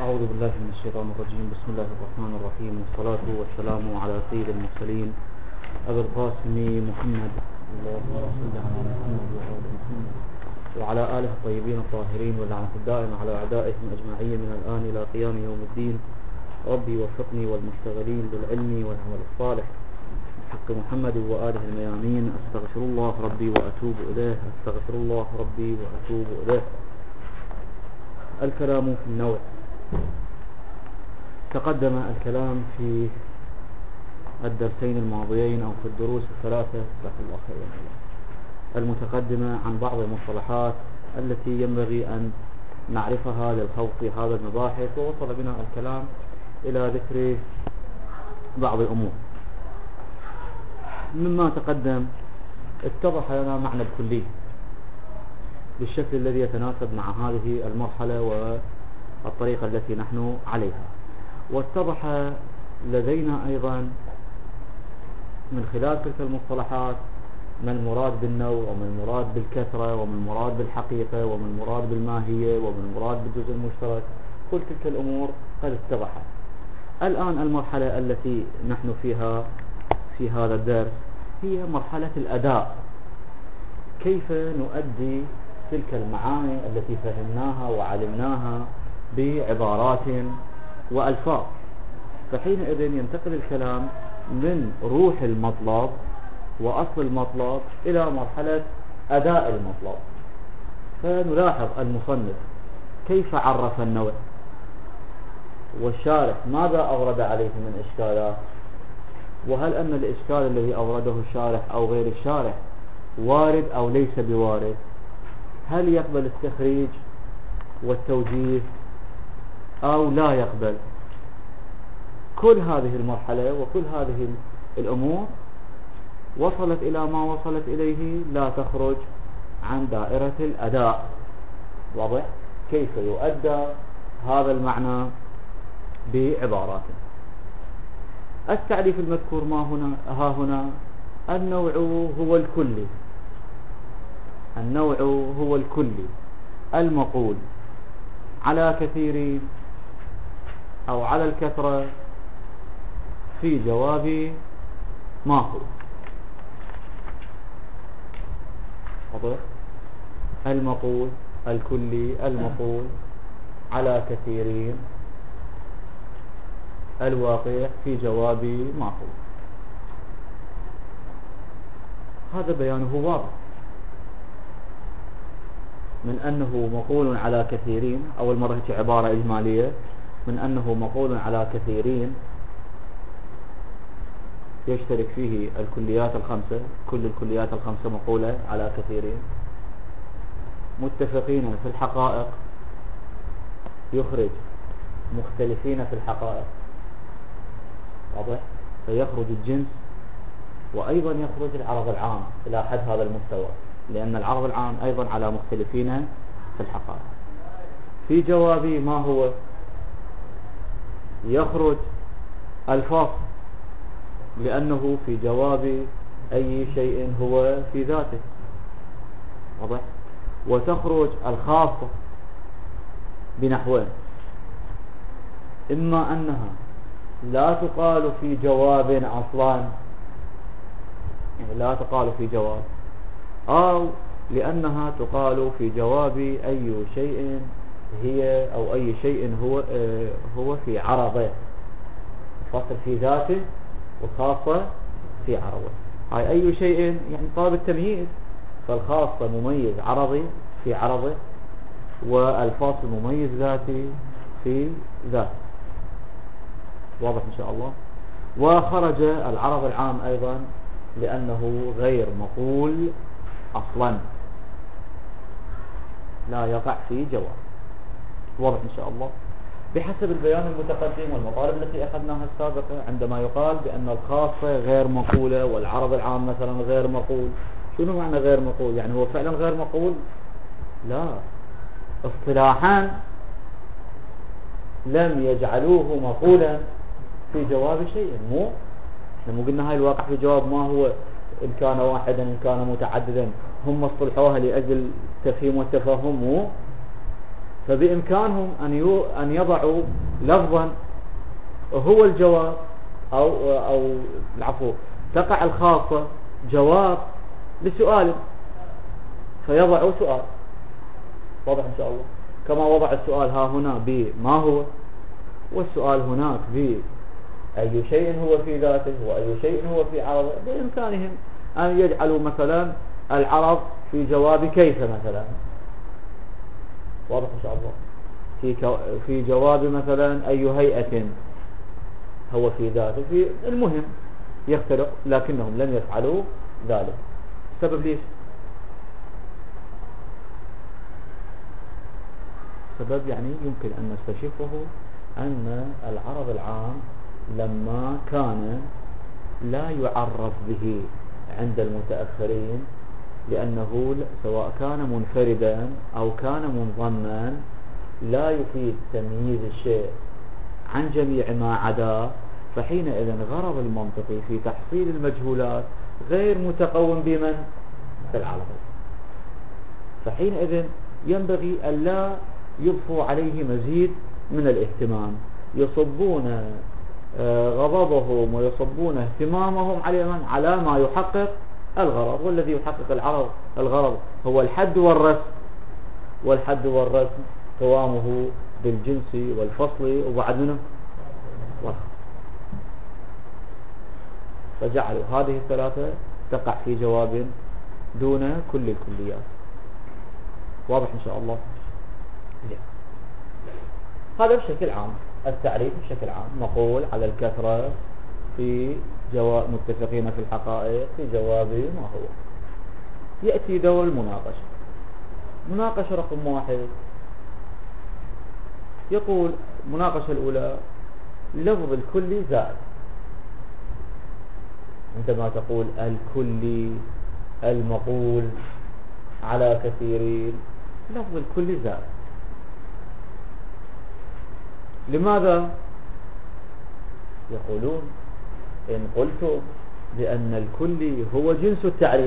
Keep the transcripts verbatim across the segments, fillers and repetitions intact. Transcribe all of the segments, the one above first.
أعوذ بالله من الشيطان الرجيم. بسم الله الرحمن الرحيم، والصلاة والسلام على سيد المرسلين أبي القاسم محمد، اللهم صل على محمد وآل محمد وعلى آله الطيبين الطاهرين، واللعنة الدائمة على أعدائهم أجمعين من الآن إلى قيام يوم الدين. ربي وفقني والمشتغلين بالعلم والعمل الصالح حق محمد وآله الميامين. أستغفر الله ربي وأتوب إليه، أستغفر الله ربي وأتوب إليه. الكلام في النوع. تقدم الكلام في الدرسين الماضيين أو في الدروس الثلاثة المتقدمة عن بعض المصطلحات التي ينبغي أن نعرفها للخوض في هذا المباحث، ووصل بنا الكلام إلى ذكر بعض الأمور. مما تقدم اتضح لنا معنى الكلي بالشكل الذي يتناسب مع هذه المرحلة والطريقة التي نحن عليها، واتضح لدينا أيضا من خلال تلك المصطلحات ما المراد بالنوع، وما المراد بالكثرة، وما المراد بالحقيقة، وما المراد بالماهية، وما المراد بالجزء المشترك. كل تلك الأمور قد اتضحت. الآن المرحلة التي نحن فيها في هذا الدرس هي مرحلة الأداء، كيف نؤدي تلك المعاني التي فهمناها وعلمناها بعبارات وألفاظ. فحينئذ ينتقل الكلام من روح المطلب وأصل المطلب إلى مرحلة أداء المطلب. فنلاحظ المصنف كيف عرف النوع، والشارح ماذا أورد عليه من إشكالات، وهل أن الإشكال الذي أورده الشارح أو غير الشارح وارد أو ليس بوارد، هل يقبل التخريج والتوجيه أو لا يقبل. كل هذه المرحلة وكل هذه الأمور وصلت إلى ما وصلت إليه لا تخرج عن دائرة الأداء. واضح كيف يؤدى هذا المعنى بعبارات. التعريف المذكور ما هنا ها هنا النوع هو الكلي. النوع هو الكلي المقول على كثير أو على الكثرة في جواب ما هو. واضح؟ المقول الكلي المقول على كثيرين الواقع في جواب ما هو. هذا بيانه واضح من أنه مقول على كثيرين. أول مرة هيك عبارة إجمالية من أنه مقول على كثيرين يشترك فيه الكليات الخمسة، كل الكليات الخمسة مقولة على كثيرين، متفقين في الحقائق يخرج مختلفين في الحقائق. واضح؟ فيخرج الجنس وأيضا يخرج العرض العام إلى حد هذا المستوى، لأن العرض العام أيضا على مختلفين في الحقائق. في جوابي ما هو يخرج الفاصل، لأنه في جواب أي شيء هو في ذاته. واضح؟ وتخرج الخاصة بنحوين، إما أنها لا تقال في جواب أصلا، يعني لا تقال في جواب، أو لأنها تقال في جواب أي شيء هي أو أي شيء هو آه هو في عرضه. الفصل في ذاته والخاصة في عرضه. هاي أي شيء يعني طالب التمييز، فالخاصة مميز عرضي في عرضه، والفاصل مميز ذاتي في ذاته. واضح إن شاء الله. وخرج العرض العام أيضا لأنه غير مقول أصلا، لا يقع في جواب. واضح إن شاء الله. بحسب البيان المتقدم والمطالب التي أخذناها السابقة، عندما يقال بأن الخاصة غير مقولة والعرض العام مثلا غير مقول، شنو معنى غير مقول؟ يعني هو فعلا غير مقول؟ لا، اصطلاحا لم يجعلوه مقولا في جواب شيء. مو احنا مو قلنا هاي الواقع في جواب ما هو إن كان واحدا إن كان متعددا، هم اصطلحوها لأجل تفهيم والتفاهم. مو فبإمكانهم أن أن يضعوا لفظا هو الجواب، أو أو العفو تقع الخاصة جواب لسؤال، فيضعوا سؤال. واضح إن شاء الله؟ كما وضع السؤال ها هنا بما هو، والسؤال هناك بأي شيء هو في ذاته وأي شيء هو في عرضه. بإمكانهم أن يجعلوا مثلا العرض في جواب كيف مثلا. واضح إن شاء الله؟ في في جواب مثلا أي هيئة هو في ذاته. في المهم يختلف، لكنهم لم يفعلوا ذلك. السبب ليش؟ سبب يعني يمكن أن نستشفه أن العرض العام لما كان لا يعرف به عند المتأخرين، لأنه سواء كان منفردا أو كان منضما لا يفيد تمييز الشيء عن جميع ما عداه، فحينئذ غرض المنطقي في تحصيل المجهولات غير متقوم بمن؟ بالعرض. فحينئذ ينبغي ألا يضفوا عليه مزيد من الاهتمام، يصبون غضبهم ويصبون اهتمامهم على من؟ على ما يحقق الغرض، والذي يحقق العرض الغرض هو الحد والرسم، والحد والرسم قوامه بالجنس والفصل وبعد منه والخط. فجعلوا هذه الثلاثة تقع في جواب دون كل الكليات. واضح إن شاء الله؟ هذا بشكل عام التعريف بشكل عام. نقول على الكثرة في جواب متفقين في الحقائق في جواب ما هو. يأتي دور المناقشة. مناقشة رقم واحد، يقول المناقشة الأولى لفظ الكلي زائد. عندما تقول الكلي المقول على كثيرين، لفظ الكلي زائد. لماذا؟ يقولون إن قلت بأن الكلي هو جنس التعريف،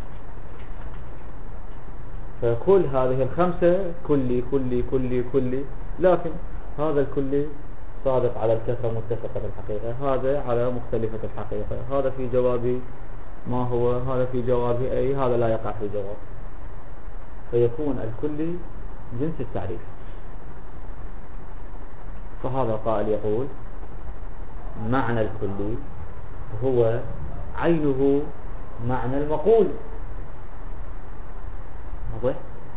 فكل هذه الخمسة كلي كلي كلي كلي، لكن هذا الكلي صادق على الكثرة متفقة الحقيقة، هذا على مختلفة الحقيقة، هذا في جوابي ما هو، هذا في جوابي أي، هذا لا يقع في جواب. فيكون الكلي جنس التعريف. فهذا قائل يقول معنى الكلي هو عينه معنى المقول. واضح؟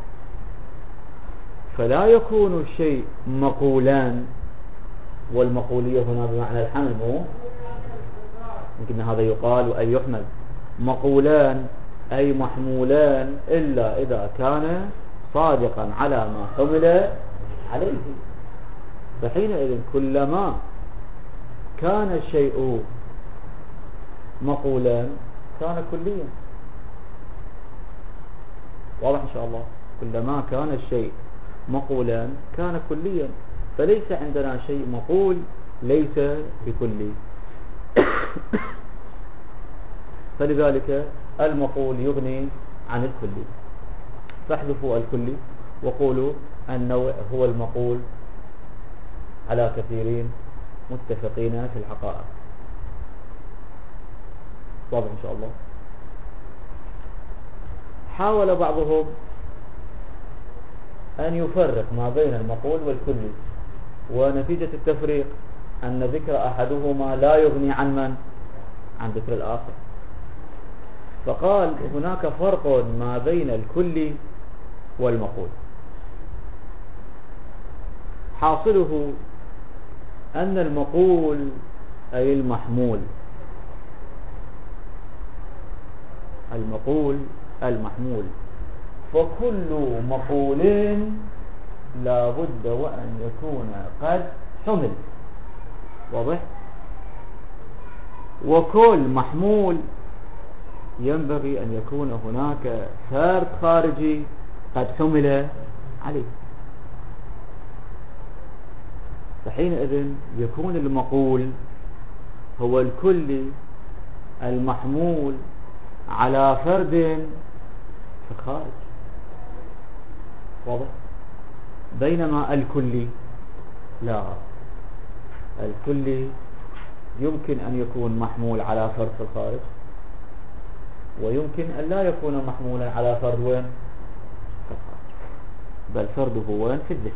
فلا يكون الشيء مقولان، والمقولية هنا بمعنى الحمل، مو يمكن هذا يقال وأي يحمل، مقولان أي محمولان إلا إذا كان صادقا على ما حمل عليه. فحينئذ كلما كان الشيء مقولا كان كليا. واضح إن شاء الله؟ كلما كان الشيء مقولا كان كليا، فليس عندنا شيء مقول ليس بكلي. فلذلك المقول يغني عن الكلي. فاحذفوا الكلي وقولوا النوع هو المقول على كثيرين متفقين في الحقائق. واضح إن شاء الله؟ حاول بعضهم أن يفرق ما بين المقول والكلي، ونتيجة التفريق أن ذكر أحدهما لا يغني عن من؟ عن ذكر الآخر. فقال هناك فرق ما بين الكلي والمقول، حاصله أن المقول أي المحمول، المقول المحمول، فكل مقول لا بد وأن يكون قد حمل. واضح؟ وكل محمول ينبغي أن يكون هناك فرد خارجي قد حمل عليه. فحينئذ يكون المقول هو الكلي المحمول على فرد في الخارج. واضح؟ بينما الكلي لا، الكلي يمكن أن يكون محمول على فرد في الخارج، ويمكن أن لا يكون محمولا على فرد وين في الخارج، بل فرده وين في الذهن.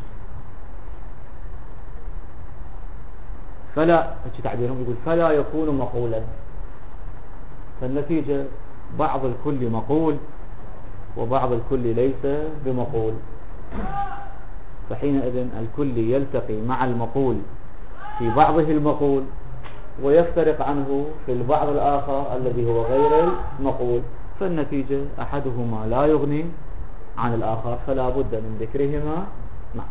فلا تعبيرهم يقول فلا يكون مقولا، فالنتيجة بعض الكل مقول وبعض الكل ليس بمقول، فحينئذ الكل يلتقي مع المقول في بعضه المقول ويفترق عنه في البعض الآخر الذي هو غير المقول، فالنتيجة أحدهما لا يغني عن الآخر، فلا بد من ذكرهما معا.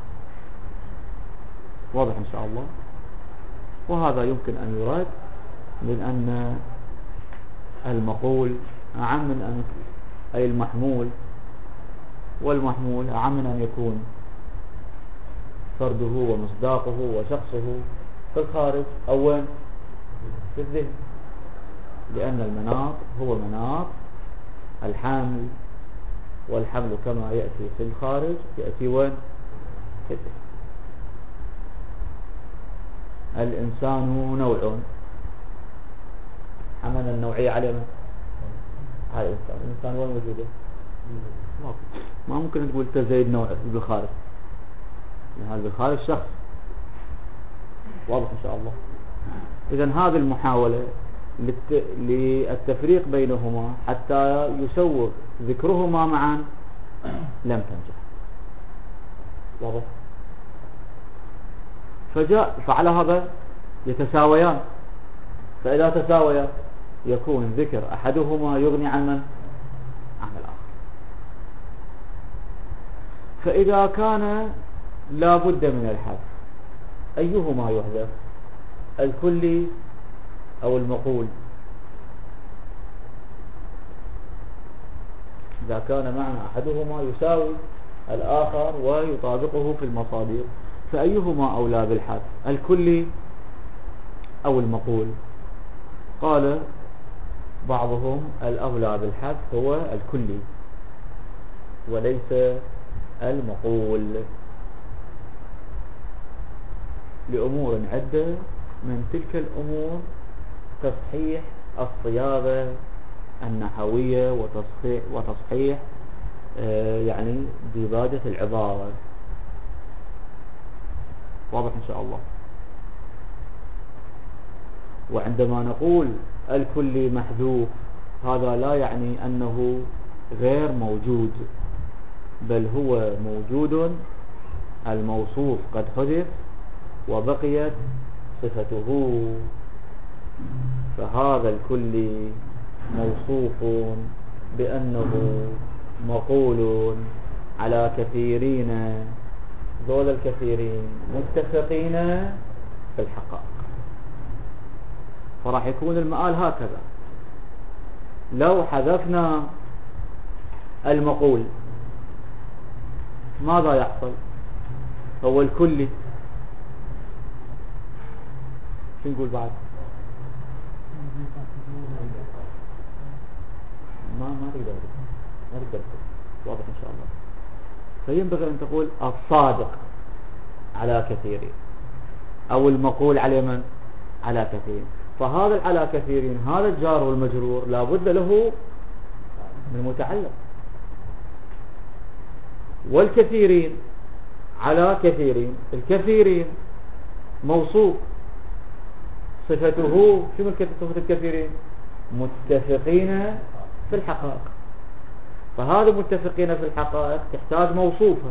واضح إن شاء الله. وهذا يمكن أن يراد من أن المقول أعم من أن أي المحمول، والمحمول أعم من أن يكون فرده ومصداقه وشخصه في الخارج أو في الذهن، لأن المناط هو مناط الحامل، والحمل كما يأتي في الخارج يأتي وين في الذهن. الإنسان نوع، حمل النوعية على من؟ على الإنسان. الإنسان وين موجوده؟ ما ممكن تقول تزيد نوع بالخارج، هذا بالخارج شخص. واضح إن شاء الله. إذن هذه المحاولة للتفريق بينهما حتى يسوغ ذكرهما معا لم تنجح. واضح. فجاء فعلى هذا يتساويان، فإذا تساويا يكون ذكر أحدهما يغني عن من؟ عن الآخر. فإذا كان لا بد من الحذف، أيهما يحذف؟ الكلي أو المقول؟ إذا كان معنى أحدهما يساوي الآخر ويطابقه في المصادر، فأيهما أولى بالحذف؟ الكلي أو المقول؟ قال بعضهم الأولى بالحذف هو الكلي وليس المقول، لأمور عدة، من تلك الأمور تصحيح الصياغة النحوية وتصحيح, وتصحيح آه يعني ديباجة العبارة. واضح إن شاء الله. وعندما نقول الكلي محذوف، هذا لا يعني أنه غير موجود، بل هو موجود، الموصوف قد حذف وبقيت صفته، فهذا الكلي موصوف بأنه مقول على كثيرين، ذول الكثيرين متفقين في الحقائق، فراح يكون المآل هكذا. لو حذفنا المقول ماذا يحصل؟ هو الكلي شو نقول بعد؟ ما ما تقدر ما تقدر واضح إن شاء الله. فينبغي أن تقول الصادق على كثيرين، أو المقول على من؟ على كثيرين. فهذا على كثيرين، هذا الجار والمجرور لابد له من متعلق، والكثيرين على كثيرين، الكثيرين موصوف، صفته شو صفة الكثيرين؟ متفقين في الحقائق. فهذا متفقين في الحقائق تحتاج موصوفة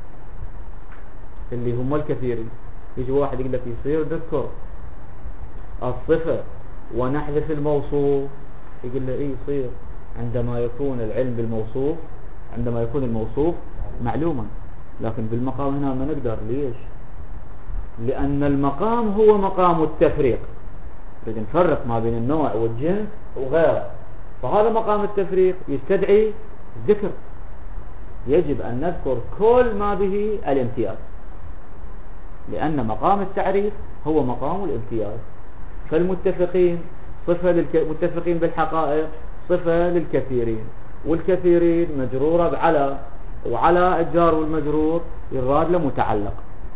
اللي هم الكثيرين. يجي واحد يقول لك يصير نذكر الصفة ونحذف الموصوف، يقول له ايه يصير عندما يكون العلم بالموصوف، عندما يكون الموصوف معلوما، لكن بالمقام هنا ما نقدر. ليش؟ لأن المقام هو مقام التفريق، نريد نفرق ما بين النوع والجنس وغيره، فهذا مقام التفريق يستدعي ذكر، يجب أن نذكر كل ما به الامتياز، لأن مقام التعريف هو مقام الامتياز. فالمتفقين صفة للمتفقين بالحقائق، صفة للكثيرين، والكثيرين مجرورة على، وعلى الجار والمجرور يراد له متعلق.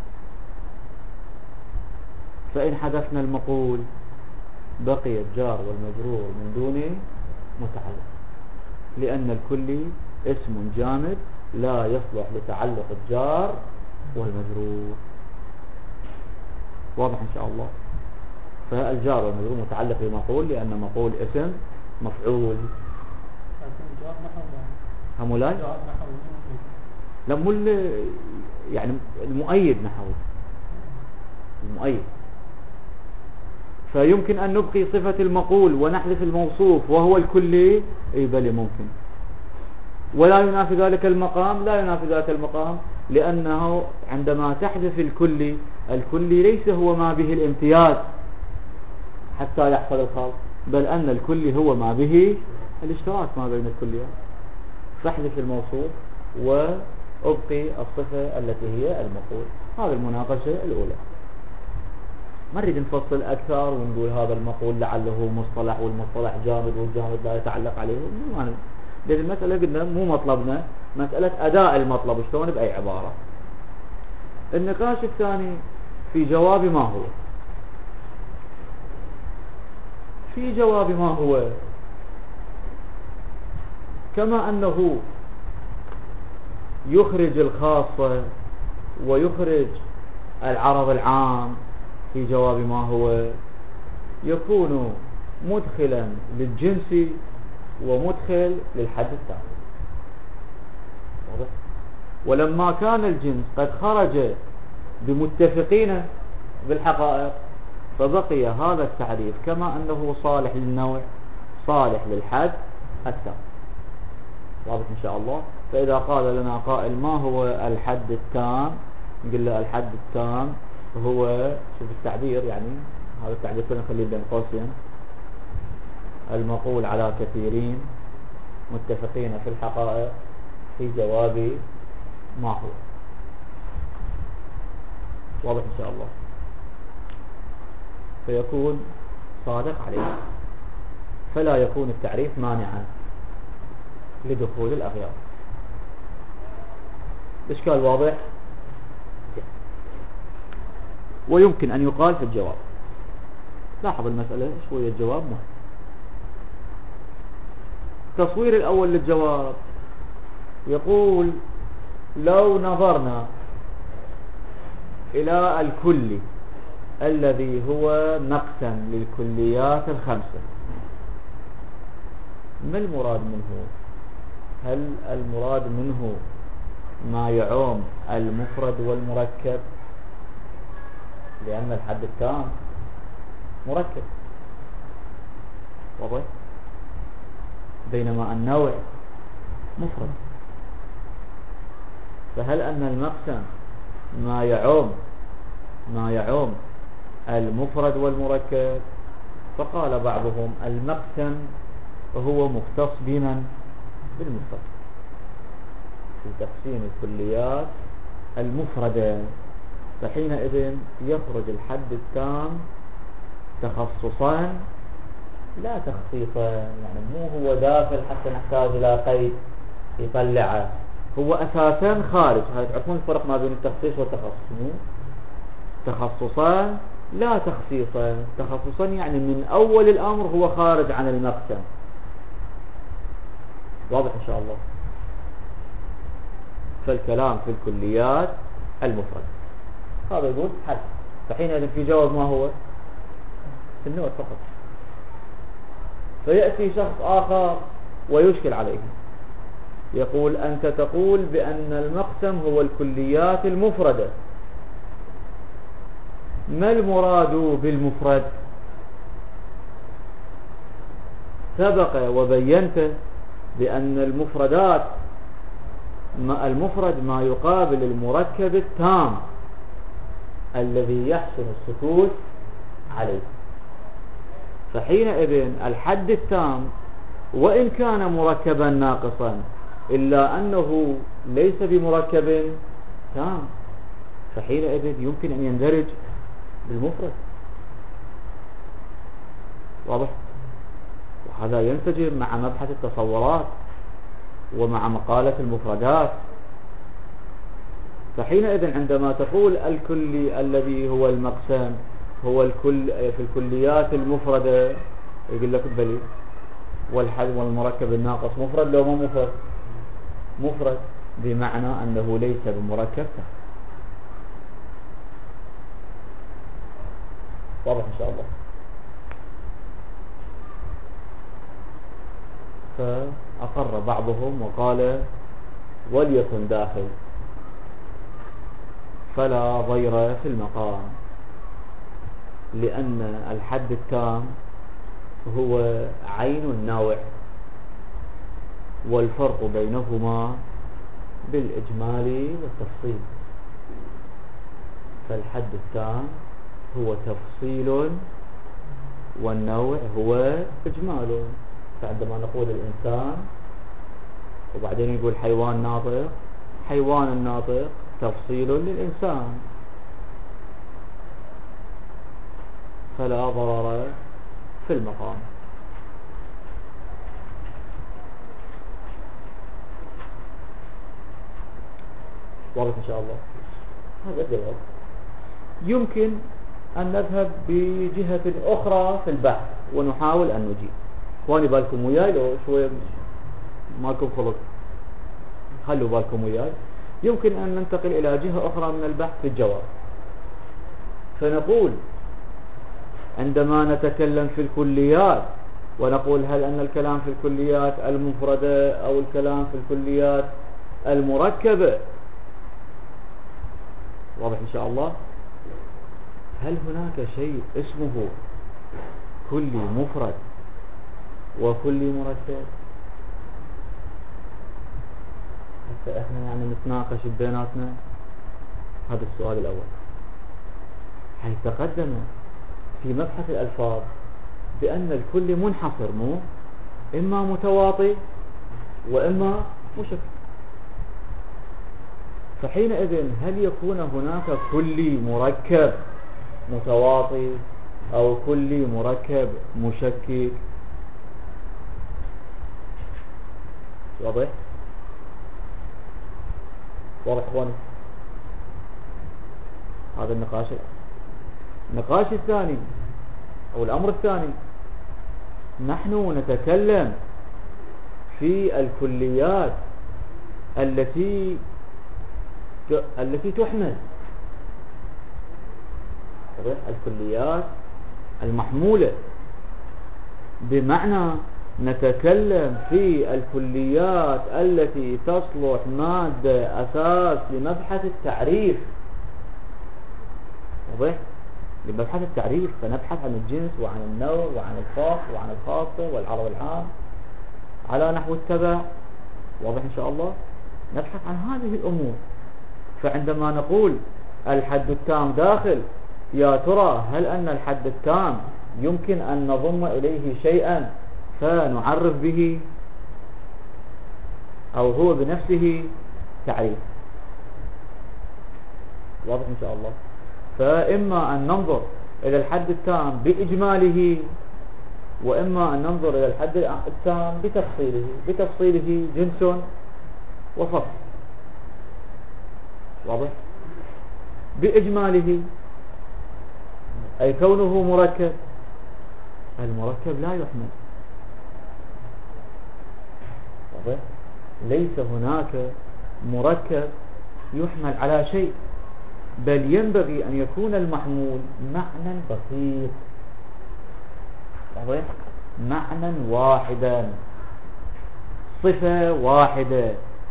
فإن حذفنا المقول بقي الجار والمجرور من دونه متعلق، لأن الكلي اسم جامد لا يصلح لتعلق الجار والمجرور. واضح إن شاء الله؟ فالجار والمجرور متعلق بمقول، لأن مقول اسم مفعول. همولاي لم يعني المؤيد نحوه المؤيد. فيمكن أن نبقي صفة المقول ونحذف الموصوف وهو الكلي، اي بل ممكن. ولا ينافي ذلك المقام، لا ينافي ذلك المقام، لأنه عندما تحذف الكلي، الكلي ليس هو ما به الامتياز حتى يحصل الخلط، بل أن الكلي هو ما به الاشتراك ما بين الكليات. فاحذف الموصوف وأبقي الصفة التي هي المقول. هذه المناقشة الأولى. ما نريد نفصل أكثر ونقول هذا المقول لعله مصطلح والمصطلح جامد والجامد لا يتعلق عليه. لأن المسألة قلنا مو مطلبنا مسألة أداء المطلب شلون بأي عبارة. النقاش الثاني في جواب ما هو. في جواب ما هو كما أنه يخرج الخاصة ويخرج العرض العام، في جواب ما هو يكون مدخلا للجنس ومدخل للحد الثاني. ولما كان الجنس قد خرج بمتفقين بالحقائق، فبقي هذا التعريف كما أنه صالح للنوع صالح للحد الثاني. واضح إن شاء الله؟ فإذا قال لنا قائل ما هو الحد التام، نقول له الحد التام هو، شوف التعبير يعني هذا التعبير كنا نخليه بين قوسين، المقول على كثيرين متفقين في الحقائق في جواب ما هو. واضح إن شاء الله؟ فيكون صادق عليه، فلا يكون التعريف مانعا لدخول الأغيار. الإشكال واضح؟ ويمكن أن يقال في الجواب. لاحظ المسألة شوية الجواب مهم. التصوير الأول للجواب يقول لو نظرنا إلى الكلي الذي هو نقسا للكليات الخمسة، ما المراد منه؟ هل المراد منه ما يعوم المفرد والمركب؟ لأن الحد التام مركب، واضح؟ بينما النوع مفرد. فهل أن المقسم ما يعوم ما يعوم المفرد والمركب؟ فقال بعضهم المقسم هو مختص بمن؟ بالمفرد، في تقسيم الكليات المفردة. فحينئذ يخرج الحد التام تخصصا لا تخصيصا، يعني مو هو داخل حتى نحتاج إلى قيد يطلعه، هو أساسا خارج. هاي تعرفون الفرق ما بين التخصيص والتخصص؟ مو تخصصا لا تخصيصا. تخصصا يعني من أول الأمر هو خارج عن المقسم. واضح إن شاء الله؟ فالكلام في الكليات المفرد هذا يقول حد. فحينئذ في جواب ما هو؟ في النوع فقط. فيأتي شخص آخر ويشكل عليه، يقول أنت تقول بأن المقسم هو الكليات المفردة، ما المراد بالمفرد؟ سبق وبينت بأن المفردات ما المفرد ما يقابل المركب التام الذي يحسن السكوت عليه. فحينئذ الحد التام وإن كان مركبا ناقصا إلا أنه ليس بمركب تام، فحينئذ يمكن أن يندرج بالمفرد. واضح؟ وهذا ينسجم مع مبحث التصورات ومع مقالة المفردات فحينئذ عندما تقول الكلي الذي هو المقسم هو الكل في الكليات المفردة، يقول لك بلي، والحد والمركب الناقص مفرد لو مو مفرد؟ مفرد، بمعنى أنه ليس بمركب. واضح إن شاء الله. فأقر بعضهم وقال وليكن داخل فلا ضير في المقام، لأن الحد التام هو عين النوع، والفرق بينهما بالإجمال والتفصيل. فالحد التام هو تفصيل والنوع هو إجمال. فعندما نقول الإنسان وبعدين يقول حيوان ناطق، حيوان الناطق تفصيل للإنسان، فلا ضرر في المقام. واضح إن شاء الله. هذا الجواب. يمكن أن نذهب بجهة أخرى في البحث ونحاول أن نجيب. اخواني بالكم وياي لو شوية مالكم خلق؟ خلوا بالكم وياي. يمكن أن ننتقل إلى جهة أخرى من البحث في الجواب، فنقول عندما نتكلم في الكليات ونقول هل أن الكلام في الكليات المفردة أو الكلام في الكليات المركبة، واضح إن شاء الله، هل هناك شيء اسمه كلي مفرد وكلي مركب؟ حتى احنا يعني نتناقش بيناتنا. هذا السؤال الأول، حيث تقدم في مبحث الألفاظ بأن الكل منحصر، مو إما متواطي وإما مشكل. فحينئذ هل يكون هناك كلي مركب متواطي أو كلي مركب مشكك؟ واضح؟ واضح اخواني؟ هذا النقاش. النقاش الثاني أو الأمر الثاني، نحن نتكلم في الكليات التي التي تحمل، الكليات المحمولة، بمعنى نتكلم في الكليات التي تصلح مادة أساس لمبحث التعريف. واضح؟ لمبحث التعريف فنبحث عن الجنس وعن النوع وعن الخاص وعن الخاصة والعرض العام على نحو التبع. واضح إن شاء الله؟ نبحث عن هذه الأمور. فعندما نقول الحد التام داخل، يا ترى هل أن الحد التام يمكن أن نضم إليه شيئا فنعرف به، أو هو بنفسه تعريف؟ واضح إن شاء الله. فإما أن ننظر إلى الحد التام بإجماله، وإما أن ننظر إلى الحد التام بتفصيله. بتفصيله جنس وفصل. واضح؟ بإجماله أي كونه مركب، المركب لا يحمل. واضح؟ ليس هناك مركب يحمل على شيء، بل ينبغي أن يكون المحمول معنى بسيط. واضح؟ معنى واحدا، صفة واحدة.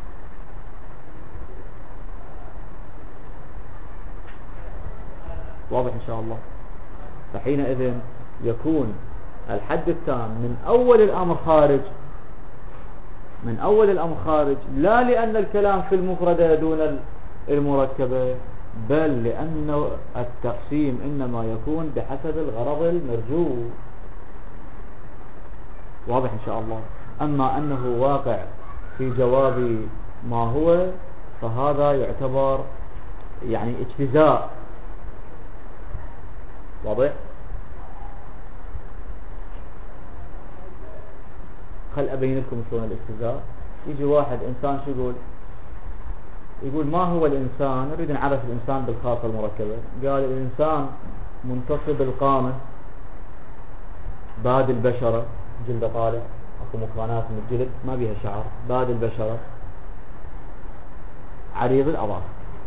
واضح إن شاء الله. فحينئذ يكون الحد التام من أول الأمر خارج، من أول الأمر خارج، لا لأن الكلام في المفردة دون المركبة، بل لأن التقسيم إنما يكون بحسب الغرض المرجو. واضح إن شاء الله. أما أنه واقع في جواب ما هو، فهذا يعتبر يعني اجتزاء. واضح؟ خل أبين لكم شلون الاجتزاء. يجي واحد إنسان شو يقول؟ يقول ما هو الإنسان؟ نريد نعرف الإنسان بالخاصة المركبة. قال الإنسان منتصب القامة، باد البشرة، جلد طالع، اكو مكانات من الجلد ما بيها شعر، باد البشرة، عريض الأظافر.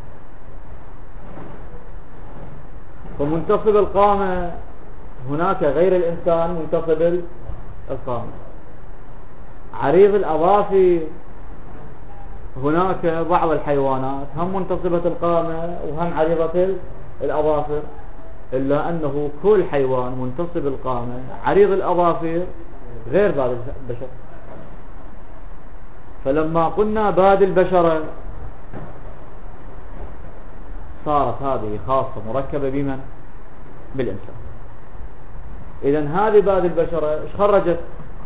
فمنتصب القامة هناك غير الإنسان منتصب القامة. عريض الأظافر هناك بعض الحيوانات هم منتصبة القامة وهم عريضة الأظافر، إلا أنه كل حيوان منتصب القامة عريض الأظافر غير باد البشر. فلما قلنا باد البشرة صارت هذه خاصة مركبة بمن؟ بالإنسان. إذن هذه باد البشرة إيش خرجت؟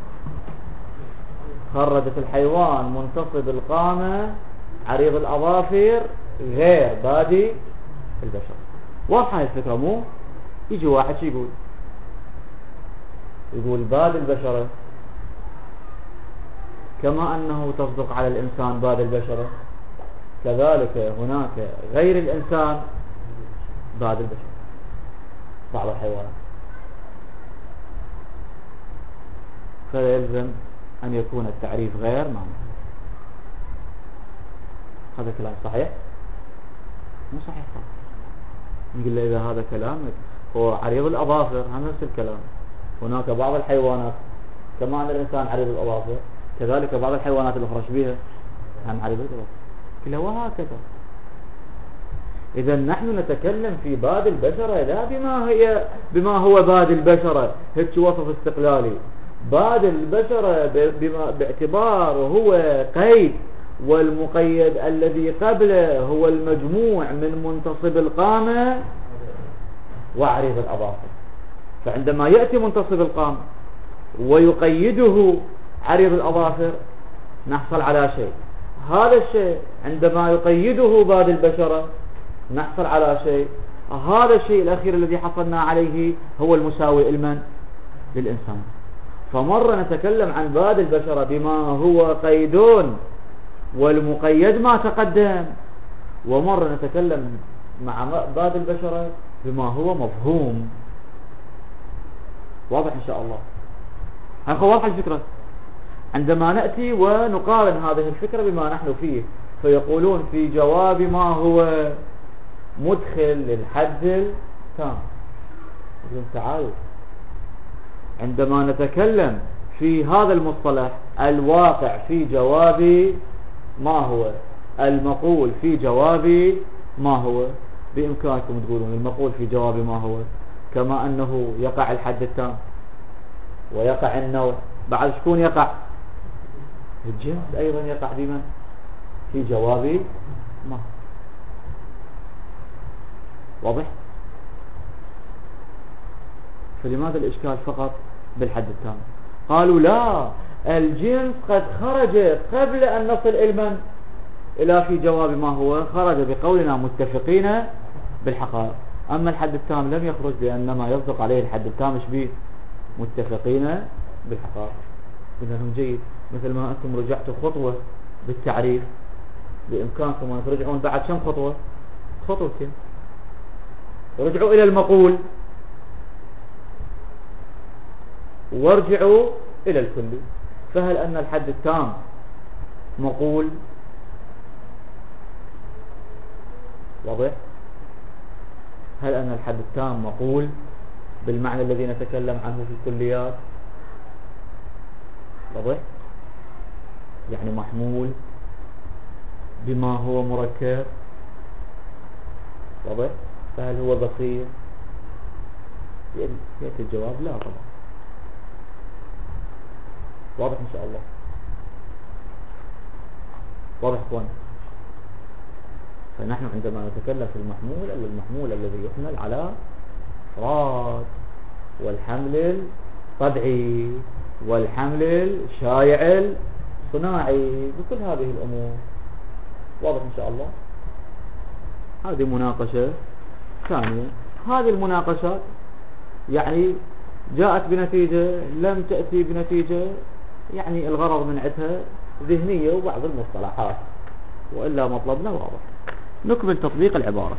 خرجت الحيوان منتصب القامة عريض الأظافر غير بادي البشر. واضحة هاي الفكرة مو؟ يجي واحد شو يقول؟ يقول باد البشرة كما أنه تصدق على الإنسان باد البشرة، كذلك هناك غير الإنسان باد البشر، بعض الحيوانات. فيلزم أن يكون التعريف غير معنى. هذا كلام صحيح؟ مو صحيح. نقول له إذا هذا كلامك هو عريض الأظافر هم نفس الكلام. هناك بعض الحيوانات كما أن الإنسان عريض الأظافر كذلك بعض الحيوانات الأخرى بها هم عريض الأظافر كلها وهكذا. إذا نحن نتكلم في باد البشرة لا بما هي بما هو باد البشرة هيك وصف استقلالي. باد البشرة بما باعتبار هو قيد، والمقيد الذي قبله هو المجموع من منتصب القامة وعريض الأظافر. فعندما يأتي منتصب القامة ويقيده عريض الأظافر نحصل على شيء. هذا الشيء عندما يقيده باد البشرة نحصل على شيء. هذا الشيء الأخير الذي حصلنا عليه هو المساوي المن للإنسان. فمرة نتكلم عن باد البشرة بما هو قيدون والمقيد ما تقدم، ومرة نتكلم مع باد البشرة بما هو مفهوم. واضح إن شاء الله؟ هل واضح الفكرة؟ عندما نأتي ونقارن هذه الفكرة بما نحن فيه فيقولون في جواب ما هو مدخل للحد التام. تعالوا عندما نتكلم في هذا المصطلح الواقع في جواب ما هو، المقول في جواب ما هو، بإمكانكم تقولون المقول في جواب ما هو كما أنه يقع الحد التام ويقع النوع. بعد شكون يقع؟ الجنس أيضا يقع بمن؟ في جواب ما. واضح؟ فلماذا الإشكال فقط بالحد التام؟ قالوا لا، الجنس قد خرج قبل أن نصل إلى إلى في جواب ما هو، خرج بقولنا متفقين بالحقائق. أما الحد التام لم يخرج، لأنما يصدق عليه الحد التام شبيه متفقين بالحقائق. قلنا لهم جيد، مثل ما أنتم رجعتوا خطوة بالتعريف بإمكانكم أن ترجعون بعد كم خطوة؟ خطوتين. رجعوا إلى المقول وارجعوا إلى الكلي. فهل أن الحد التام مقول؟ واضح؟ هل أن الحد التام مقول بالمعنى الذي نتكلم عنه في الكليات؟ واضح؟ يعني محمول بما هو مركب. واضح؟ فهل هو بصير؟ يأتي الجواب لا طبعا. واضح إن شاء الله؟ واضح إخوان؟ فنحن عندما نتكلم في المحمول المحمول الذي يحمل على إفراد والحمل الطبيعي والحمل الشائع الصناعي بكل هذه الأمور. واضح إن شاء الله؟ هذه مناقشة ثانية. هذه المناقشات يعني جاءت بنتيجة لم تأتي بنتيجة، يعني الغرض من عندها ذهنية وبعض المصطلحات. وإلا مطلبنا واضح. نكمل تطبيق العبارة.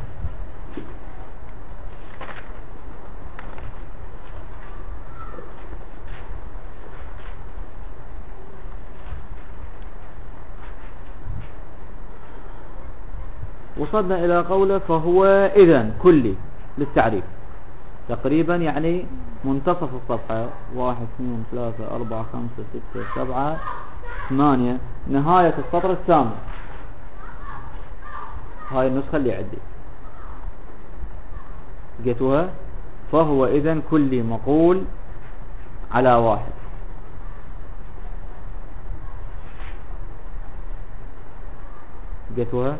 وصلنا إلى قوله فهو إذن كلي للتعريف تقريبا، يعني منتصف الصفحة، واحد اثنين ثلاثة أربعة خمسة ستة سبعة ثمانية، نهاية السطر الثامن. هاي النسخة اللي عندي لقيتوها. فهو إذن كلي مقول على واحد. لقيتوها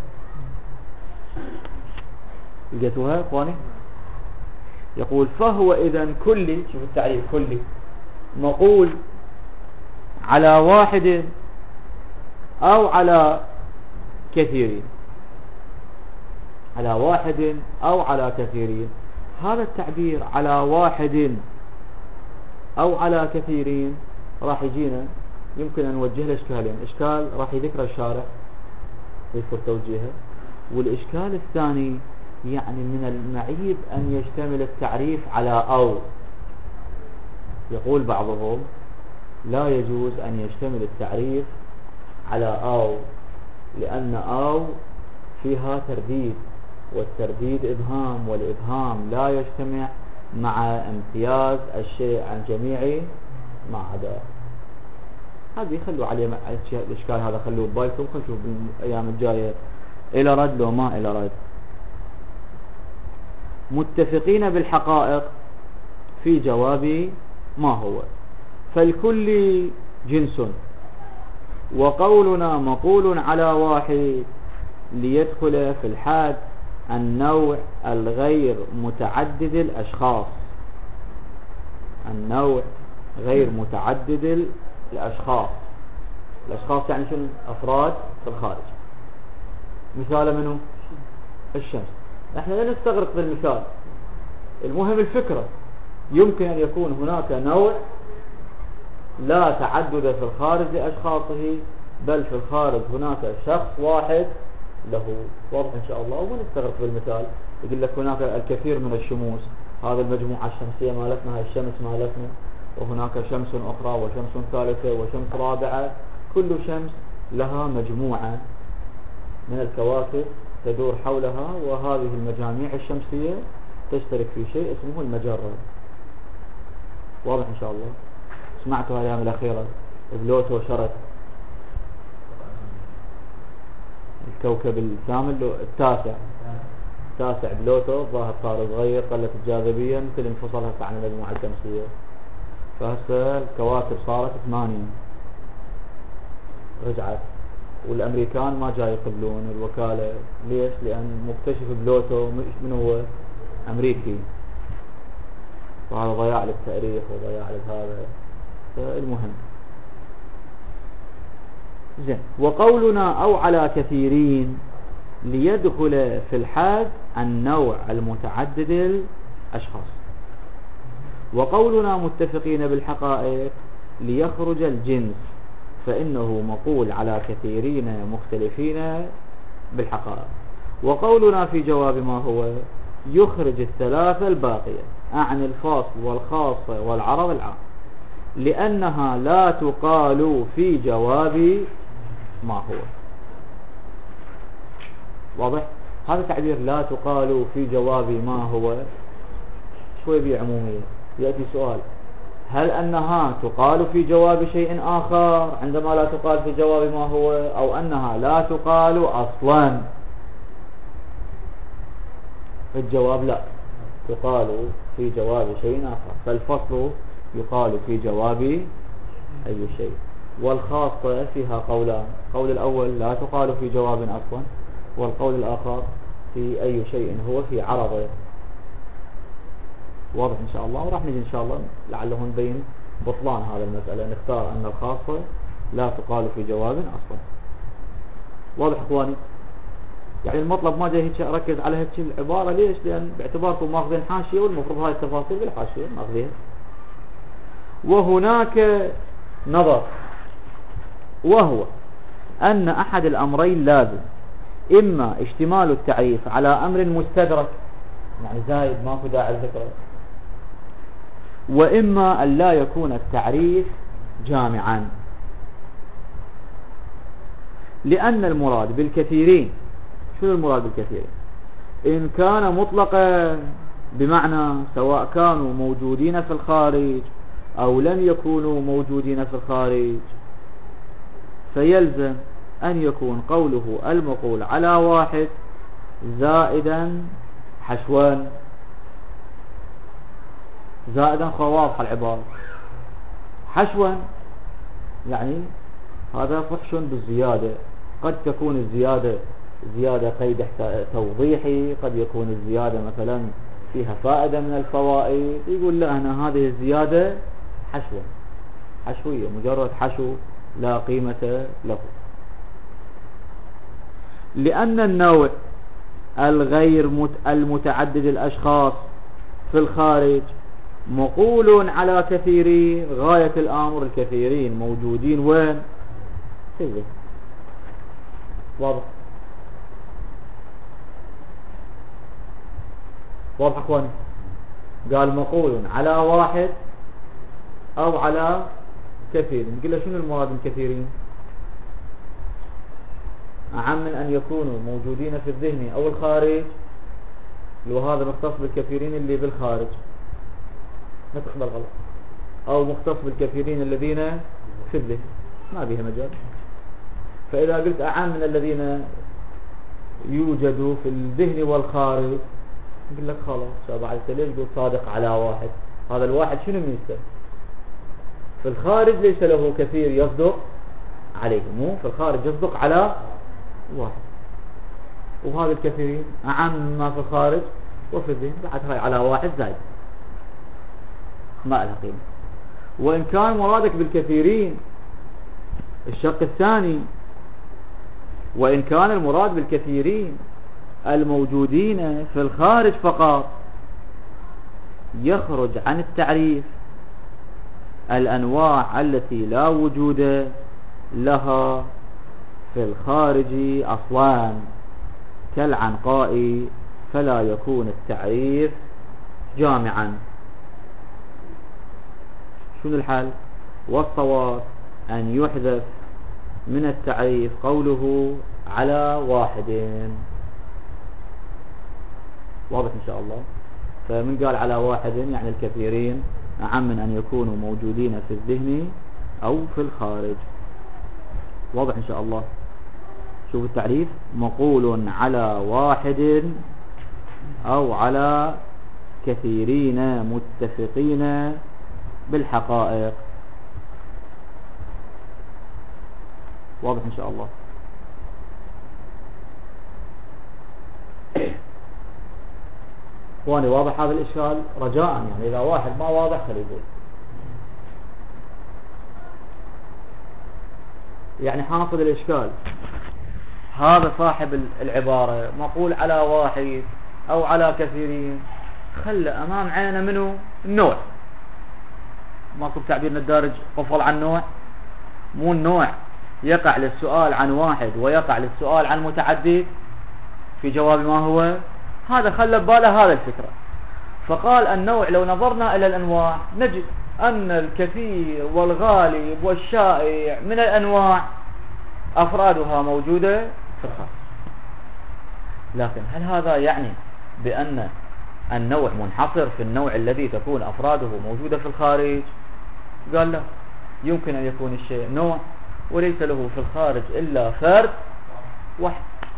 لقيتوها اخواني. يقول فهو إذن كلي، شوف التعريف، كلي مقول على واحد أو على كثيرين، على واحد أو على كثيرين. هذا التعبير على واحد أو على كثيرين راح يجينا يمكن أن نوجه له إشكالين. إشكال راح يذكر الشارع يذكر توجيهه، والإشكال الثاني يعني من المعيب أن يشتمل التعريف على أو. يقول بعضهم لا يجوز أن يشتمل التعريف على أو، لأن أو فيها ترديد، والترديد إبهام، والإبهام لا يجتمع مع امتياز الشيء عن جميع ما عداه. هذه خلوا عليه الإشكال هذا، خلوه ببالكم، خلوا نشوف بالأيام الجاية إلى رد لو ما إلى رد. متفقين بالحقائق في جواب ما هو، فالكل جنس، وقولنا مقول على واحد ليدخل في الحاد النوع الغير متعدد الأشخاص. النوع غير متعدد الأشخاص. الأشخاص يعني شنو؟ أفراد في الخارج. مثال منه الشمس. نحن لا نستغرق بالمثال، المهم الفكرة. يمكن أن يكون هناك نوع لا تعدد في الخارج لأشخاصه، بل في الخارج هناك شخص واحد له. واضح إن شاء الله. وما نستغرق بالمثال، يقول لك هناك الكثير من الشموس، هذا المجموعة الشمسية مالتنا، هاي الشمس مالتنا، وهناك شمس أخرى وشمس ثالثة وشمس رابعة. كل شمس لها مجموعة من الكواكب تدور حولها، وهذه المجاميع الشمسية تشترك في شيء اسمه المجرة. واضح إن شاء الله. سمعتوا الأيام الأخيرة بلوتو شرط الكوكب الثامن التاسع التاسع بلوتو، ظاهر صار صغير، قلت الجاذبية، مثل انفصل هسه عن المجموعة الشمسية، فهسه الكواكب صارت ثمانية رجعت. والأمريكان ما جاي يقبلون الوكالة. ليش؟ لأن مكتشف بلوتو من هو أمريكي، وهذا ضياع للتاريخ وضياع لهذا. المهم زين. وقولنا أو على كثيرين ليدخل في الحاد النوع المتعدد الأشخاص. وقولنا متفقين بالحقائق ليخرج الجنس، فإنه مقول على كثيرين مختلفين بالحقائق. وقولنا في جواب ما هو يخرج الثلاثة الباقية، أعني الفاصل والخاصة والعرض العام، لأنها لا تقال في جواب ما هو. واضح؟ هذا تعبير لا تقال في جواب ما هو شوي بعمومية. يأتي سؤال: هل أنها تقال في جواب شيء آخر عندما لا تقال في جواب ما هو، أو أنها لا تقال أصلا؟ الجواب لا، تقال في جواب شيء آخر. فالفصل يقال في جواب أي شيء، والخاصة فيها قولان: قول الأول لا تقال في جواب أصلا، والقول الآخر في أي شيء هو في عرضه. واضح إن شاء الله. وراح نجي إن شاء الله لعله نبين بطلان هذا المسألة، نختار أن الخاصة لا تقال في جواب أصلا. واضح إخواني؟ يعني المطلب ما جاي هيك أركز على هيك العبارة. ليش؟ لأن باعتباركم ماخذين حاشية، والمفروض هاي التفاصيل بالحاشية ماخذين. وهناك نظر، وهو أن أحد الأمرين لازم، إما اشتمال التعريف على أمر مستدرك يعني زايد ماكو داعي ذكره، وإما أن لا يكون التعريف جامعا، لأن المراد بالكثيرين، شو المراد بالكثيرين؟ إن كان مطلقا بمعنى سواء كانوا موجودين في الخارج أو لم يكونوا موجودين في الخارج، فيلزم أن يكون قوله المقول على واحد زائدا حشوا، زائدا واضحة العبارة، حشوا يعني هذا فحش بالزيادة، قد تكون الزيادة زيادة قيد توضيحي، قد يكون الزيادة مثلا فيها فائدة من الفوائد، يقول لا هنا هذه الزيادة حشوة حشوية، مجرد حشو لا قيمة له. لأن النوع الغير المتعدد الأشخاص في الخارج مقول على كثيرين، غاية الأمر الكثيرين موجودين وين؟ في الذهن. واضح؟ واضح اخواني؟ قال مقول على واحد او على كثير، نقول له شنو المراد من كثيرين؟ أعم من أن يكونوا موجودين في الذهن أو الخارج، لو هذا مختص بالكثيرين اللي بالخارج ما تقبل غلط، أو مختص بالكثيرين الذين في الذهن ما بيها مجال. فإذا قلت أعم من الذين يوجدوا في الذهن والخارج، يقول لك خلاص شابع على ليش قلت صادق على واحد؟ هذا الواحد شنو ميزته؟ في الخارج ليس له كثير يصدق عليه، مو في الخارج يصدق على واحد، وهذا الكثيرين أعم ما في الخارج وفي الذهن، بعد هاي على واحد زائد ما لها قيمة. وإن كان مرادك بالكثيرين الشق الثاني، وإن كان المراد بالكثيرين الموجودين في الخارج فقط، يخرج عن التعريف الأنواع التي لا وجود لها في الخارج أصلا كالعنقاء، فلا يكون التعريف جامعا. شنو الحل؟ والصواب أن يحذف من التعريف قوله على واحد. واضح إن شاء الله؟ فمن قال على واحد يعني الكثيرين أعم من أن يكونوا موجودين في الذهن أو في الخارج. واضح إن شاء الله؟ شوف التعريف: مقول على واحد أو على كثيرين متفقين بالحقائق. واضح إن شاء الله؟ اخواني واضح هذا الإشكال؟ رجاء يعني إذا واحد ما واضح خليه يقول. يعني حاصل الإشكال هذا صاحب العبارة مقول على واحد أو على كثيرين، خلى أمام عينه منه النوع، ماكو بتعبيرنا الدارج قفل عن نوع، مو النوع يقع للسؤال عن واحد ويقع للسؤال عن متعدد في جواب ما هو هذا، خلى بباله هذا الفكرة. فقال النوع لو نظرنا إلى الأنواع نجد أن الكثير والغالب والشائع من الأنواع أفرادها موجودة في الخارج. لكن هل هذا يعني بأن النوع منحصر في النوع الذي تكون أفراده موجودة في الخارج؟ قال لا، يمكن أن يكون الشيء نوع وليس له في الخارج إلا فرد واحد.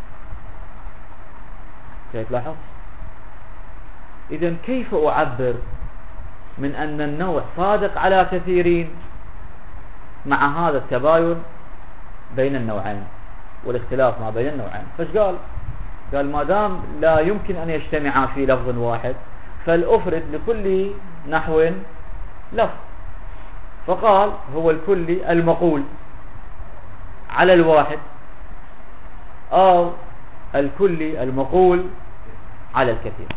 كيف لاحظ؟ إذن كيف أعبر من أن النوع صادق على كثيرين مع هذا التباين بين النوعين والاختلاف ما بين النوعين؟ فايش قال؟ قال ما دام لا يمكن أن يجتمعا في لفظ واحد فالأفرد لكل نحو لفظ، فقال هو الكلي المقول على الواحد أو الكلي المقول على الكثير.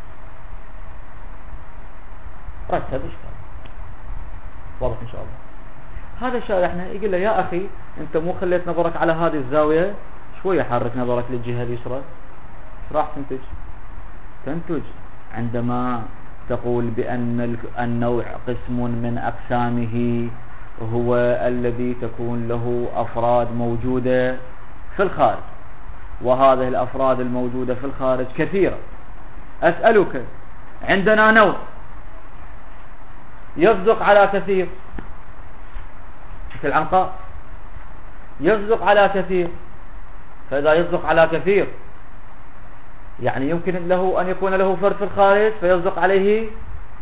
رتب إشكال. واضح إن شاء الله؟ هذا شارحنا يقول له يا أخي أنت مو خليت نظرك على هذه الزاوية، شوية حرك نظرك للجهة اليسرى، راح تنتج تنتج عندما تقول بأن النوع قسم من أقسامه هو الذي تكون له أفراد موجودة في الخارج، وهذه الأفراد الموجودة في الخارج كثيرة. أسألك، عندنا نوع يصدق على كثير مثل العنقاء، يصدق على كثير، فإذا يصدق على كثير يعني يمكن له أن يكون له فرد في الخارج فيصدق عليه،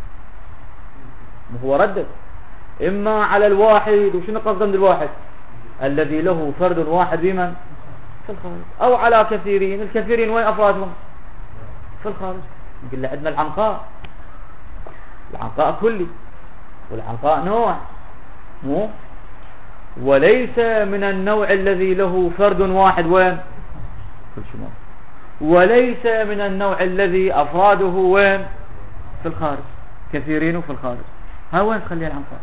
هو ردد إما على الواحد، وشنو قصد من الواحد الذي له فرد واحد بمن في الخارج، أو على كثيرين. الكثيرين وين أفرادهم؟ في الخارج. نقول له عندنا العنقاء، العنقاء كلي، والعنقاء نوع مو وليس من النوع الذي له فرد واحد وين في الشمال، وليس من النوع الذي أفراده وين في الخارج، كثيرين في الخارج. ها وين تخلي العنقاء؟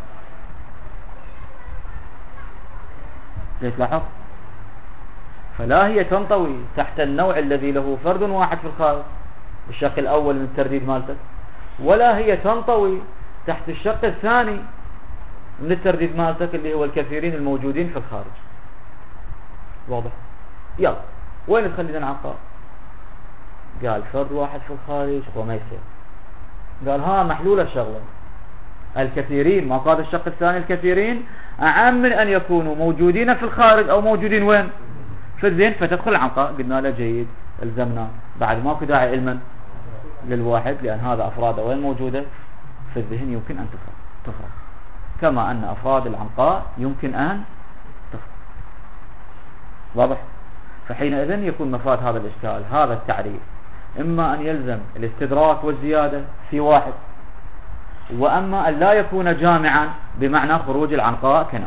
ليش لاحظ؟ فلا هي تنطوي تحت النوع الذي له فرد واحد في الخارج بالشق الأول من الترديد مالتك، ولا هي تنطوي تحت الشق الثاني من الترديد مالتك اللي هو الكثيرين الموجودين في الخارج. واضح؟ يلا وين تخلي العنقاء؟ قال فرد واحد في الخارج وما يصير. قال ها محلولة الشغلة، الكثيرين، ما قال الشق الثاني الكثيرين أعم من أن يكونوا موجودين في الخارج أو موجودين وين في الذهن فتدخل العنقاء. قلنا له جيد، الزمنا بعد ماكو داعي علما للواحد، لأن هذا أفراده وين موجودة في الذهن يمكن أن تفرد، كما أن أفراد العنقاء يمكن أن تفرد. واضح؟ فحينئذ يكون مفاد هذا الإشكال، هذا التعريف إما أن يلزم الاستدراك والزيادة في واحد، وأما أن لا يكون جامعا بمعنى خروج العنقاء كنوع.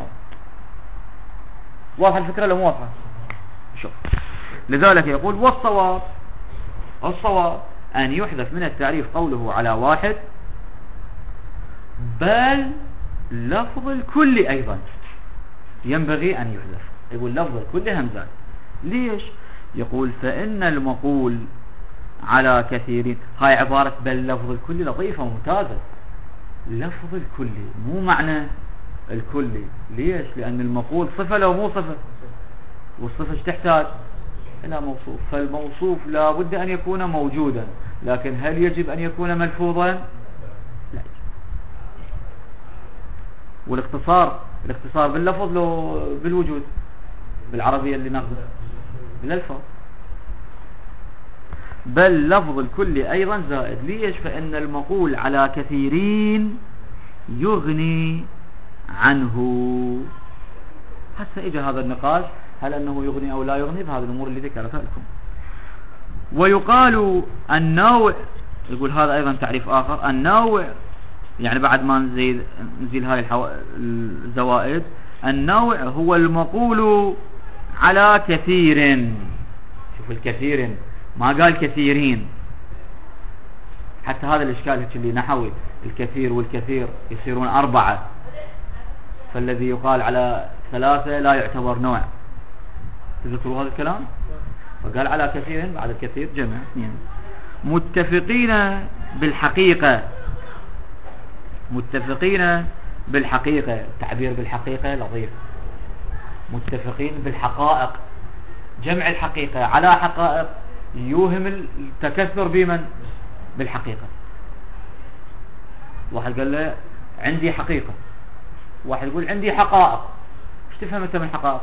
واضح الفكرة لو مو واضحة؟ شوف، لذلك يقول والصواب الصواب أن يحذف من التعريف قوله على واحد، بل لفظ الكل أيضا ينبغي أن يحذف. يقول لفظ الكل همزات. ليش؟ يقول فإن المقول على كثيرين، هاي عبارة بل لفظ الكل لطيفة وممتازة. لفظ الكل مو معنى الكل. ليش؟ لأن المقول صفة لو مو صفة، والصفة تحتاج إلى موصوف، فالموصوف لا بد أن يكون موجودا، لكن هل يجب أن يكون ملفوظا؟ لا يجب. والاختصار الاختصار باللفظ لو بالوجود بالعربية اللي ناخذ بالألفاظ. بل لفظ الكل أيضا زائد. ليش؟ فإن المقول على كثيرين يغني عنه. هسه إجا هذا النقاش، هل أنه يغني أو لا يغني بهذه الأمور اللي ذكرتها لكم. ويقال النوع، يقول هذا أيضا تعريف آخر، النوع يعني بعد ما نزيل نزيل هاي الحو... الزوائد، النوع هو المقول على كثير. شوف الكثير ما قال كثيرين، حتى هذا الإشكال اللي نحوي الكثير والكثير يصيرون أربعة، فالذي يقال على ثلاثة لا يعتبر نوع. تذكروا هذا الكلام؟ فقال على كثير بعد الكثير جمع اثنين. متفقين بالحقيقة، متفقين بالحقيقة، التعبير بالحقيقة لطيف. متفقين بالحقائق، جمع الحقيقة على حقائق يوهم التكثر بمن؟ بالحقيقة. واحد قال له عندي حقيقة، واحد يقول عندي حقائق. ايش تفهم انت من حقائق؟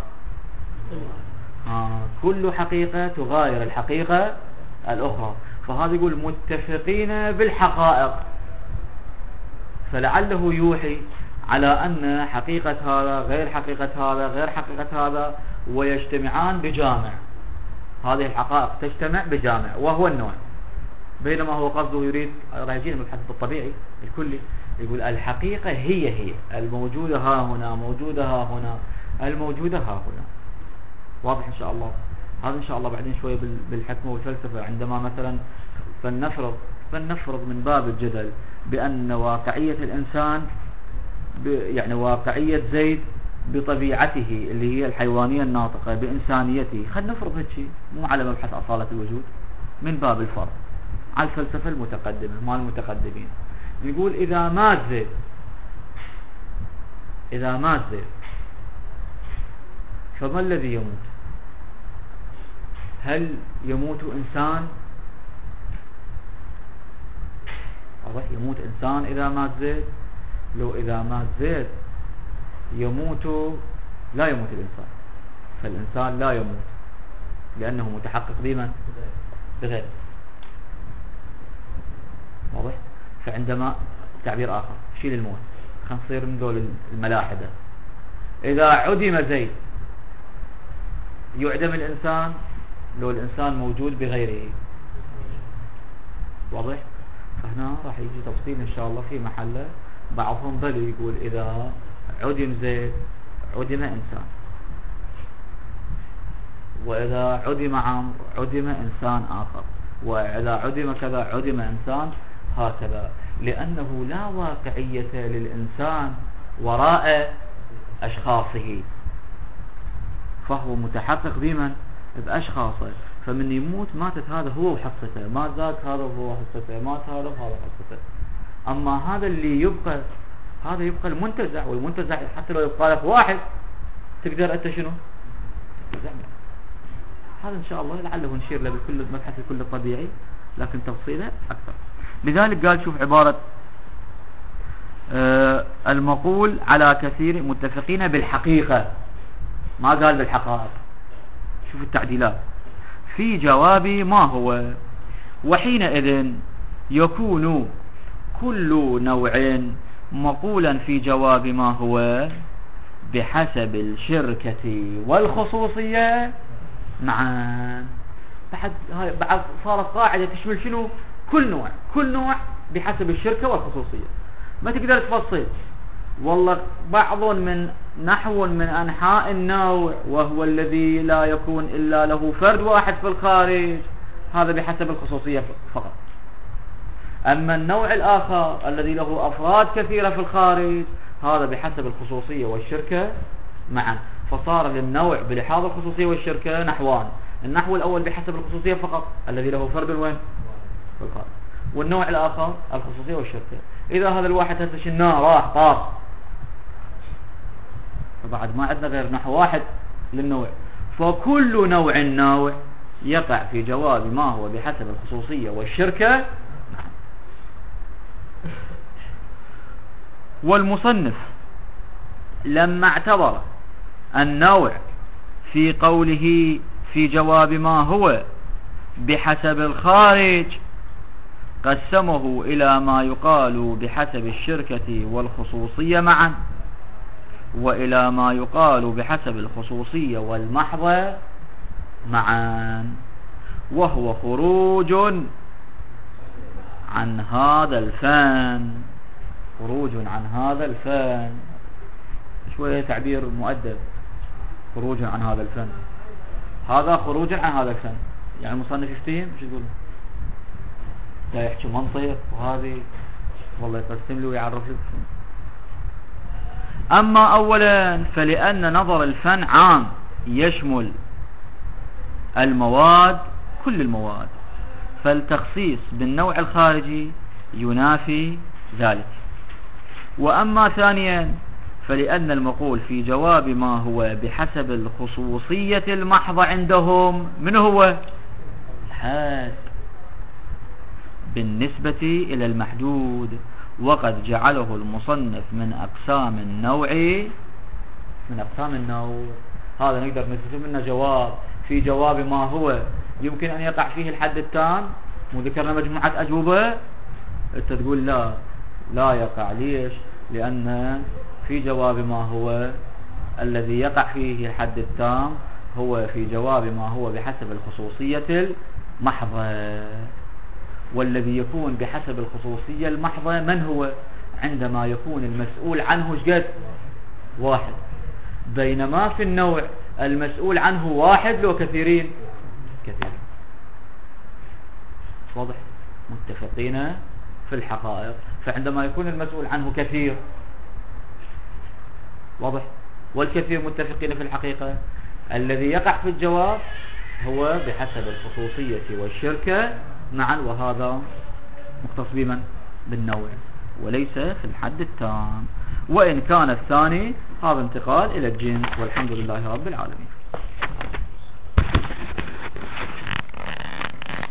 آه كل حقيقة تغاير الحقيقة الأخرى. فهذا يقول متفقين بالحقائق، فلعله يوحي على أن حقيقة هذا غير حقيقة هذا غير حقيقة هذا، ويجتمعان بجامع. هذه الحقائق تجتمع بجامع وهو النوع، بينما هو قصده يريد راح يجينا من الحدث الطبيعي الكلي. يقول الحقيقة هي هي الموجودة ها هنا، موجودة ها هنا، الموجودة ها هنا. واضح إن شاء الله؟ هذا إن شاء الله بعدين شوية بالحكمة والفلسفة. عندما مثلا فلنفرض فلنفرض من باب الجدل بأن واقعية الإنسان يعني واقعية زيد بطبيعته اللي هي الحيوانية الناطقة بإنسانيته، خلينا نفرض هيك مو على مبحث أصالة الوجود، من باب الفرض على الفلسفة المتقدمة مال المتقدمين، نقول إذا مات زيد إذا مات زيد فما الذي يموت؟ هل يموت إنسان؟ واضح، يموت إنسان إذا مات زيد؟ لو إذا مات زيد يموت، لا يموت الإنسان، فالإنسان لا يموت لأنه متحقق بمن؟ بغير. واضح؟ فعندما تعبير آخر شيل الموت، خلينا نصير من ذول الملاحدة، إذا عدم زيد يعدم الإنسان لو الإنسان موجود بغيره. واضح؟ فهنا راح يجي تفصيل إن شاء الله في محله. بعضهم بل يقول إذا عدم زيد عدم إنسان، وإذا عدم عمرو عدم إنسان آخر، وإذا عدم كذا عدم إنسان، هكذا، لأنه لا واقعية للإنسان وراء أشخاصه، فهو متحقق بمن؟ بأشخاصه، فمن يموت ماتت هذا هو وحصته، مات ذاك هذا هو حصته، مات هذا وهذا حصته. أما هذا اللي يبقى، هذا يبقى المنتزع، والمنتزع حتى لو يبقى لك واحد تقدر أنت شنو؟ هذا إن شاء الله لعله نشير له بكل مبحث الكل الطبيعي، لكن تفصيله أكثر. لذلك قال شوف عبارة آه المقول على كثير متفقين بالحقيقة، ما قال بالحقائق. شوف التعديلات في جواب ما هو، وحينئذ يكون كل نوع مقولا في جواب ما هو بحسب الشركة والخصوصية معا. بعد هاي بعد صارت قاعدة تشمل شنو؟ كل نوع، كل نوع بحسب الشركة والخصوصية. ما تقدر تفصل والله بعض من نحو من أنحاء النوع وهو الذي لا يكون إلا له فرد واحد في الخارج، هذا بحسب الخصوصية فقط. أما النوع الآخر الذي له أفراد كثيرة في الخارج، هذا بحسب الخصوصية والشركة معا. فصار للنوع بلحاظ الخصوصية والشركة نحوان، النحو الأول بحسب الخصوصية فقط الذي له فرد وين؟ في الخارج، والنوع الآخر الخصوصية والشركة. إذا هذا الواحد هسه شلناه راح طار، فبعد ما عندنا غير نحو واحد للنوع، فكل نوع نوع يقع في جواب ما هو بحسب الخصوصية والشركة. والمصنف لما اعتبر النوع في قوله في جواب ما هو بحسب الخارج قسمه إلى ما يقال بحسب الشركة والخصوصية معا، وإلى ما يقال بحسب الخصوصية والمحضة معا، وهو خروج عن هذا الفن. خروج عن هذا الفن شوية تعبير مؤدب، خروج عن هذا الفن، هذا خروج عن هذا الفن. يعني المصنف يفتهم شو يقول؟ لا يحكي منطق وهذه والله يقسم له ويعرف لك. أما أولا فلأن نظر الفن عام يشمل المواد كل المواد، فالتخصيص بالنوع الخارجي ينافي ذلك. وأما ثانيا فلأن المقول في جواب ما هو بحسب الخصوصية المحضة عندهم من هو الحاد بالنسبة إلى المحدود، وقد جعله المصنف من أقسام النوع من أقسام النوع. هذا نقدر نكتب منه جواب في جواب ما هو يمكن أن يقع فيه الحد التام. وذكرنا مجموعة أجوبة، أنت تقول لا لا يقع. ليش؟ لأن في جواب ما هو الذي يقع فيه الحد التام هو في جواب ما هو بحسب الخصوصية المحضة، والذي يكون بحسب الخصوصية المحضة من هو؟ عندما يكون المسؤول عنه شقد واحد، بينما في النوع المسؤول عنه واحد لو كثيرين كثيرين. واضح؟ متفقين في الحقائق. فعندما يكون المسؤول عنه كثير، واضح، والكثير متفقين في الحقيقة. الذي يقع في الجواب هو بحسب الخصوصية والشركة معا، وهذا مختص بمن؟ بالنوع، وليس في الحد التام. وإن كان الثاني هذا انتقال إلى الجنس. والحمد لله رب العالمين.